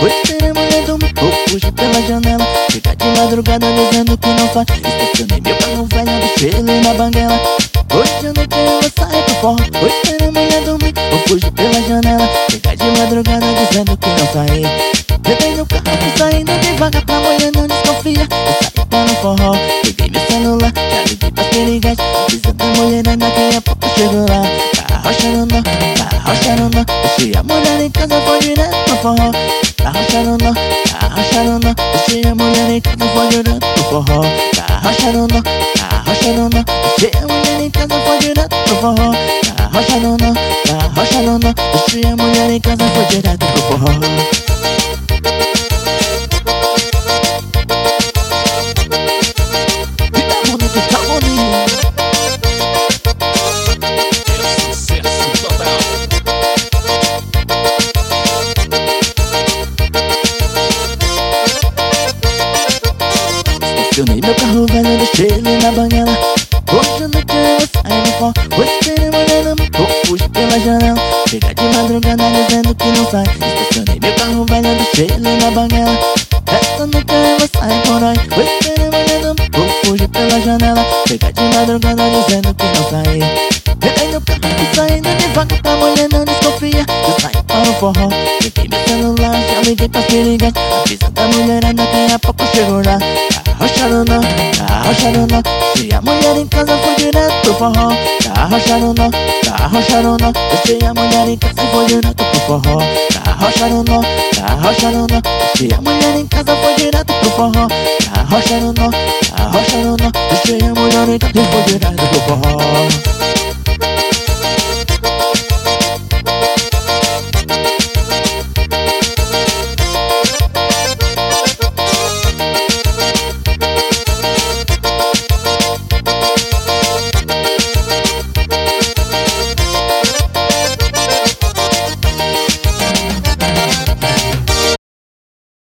Vou esperar a mulher dormir, vou fugir pela janela. Chega de madrugada dizendo que não sai. Estacionei meu carro velho, deixei ele na banguela. Hoje à noite eu vou sair pro forró. Vou esperar a mulher dormir, vou fugir pela janela. Chega de madrugada dizendo que não sai. Peguei no carro, fui saindo devagar pra mulher não desconfia. Eu saí para o forró, peguei meu celular, já liguei pras perigais, avisando a mulherada daqui a pouco eu chego lá. Arrochando nó, deixei a mulher em casa, foi direto pro forró. Arrochando nó, deixei a mulher em casa, foi direto pro forró. Arrochando nó, deixei a mulher em casa, foi direto pro forró. Arrochando nó, deixei a mulher em casa, foi direto pro forró. Estacionei meu carro velho, deixei ele na banguela. Hoje à noite eu vou sair no forró. Vou esperar a mulher dormir, vou fugir pela janela. Chega de madrugada dizendo que não sai. Estacionei meu carro velho, deixei ele na banguela. Esta noite eu vou sair por aí. Vou esperar a mulher dormir, vou fugir pela janela. Chega de madrugada dizendo que não sai. Peguei meu carro, fui saindo devagar pra mulher não desconfia. Eu saí para o forró, peguei meu celular, já liguei pras perigais, avisando a mulherada daqui a pouco eu chego lá. Arrochando nó, deixei a mulher em casa, foi direto pro forró. Arrochando nó, deixei a mulher em casa, foi direto pro forró. Arrochando nó, deixei a mulher em casa, foi direto pro forró. Arrochando nó, deixei a mulher em casa, foi direto pro forró.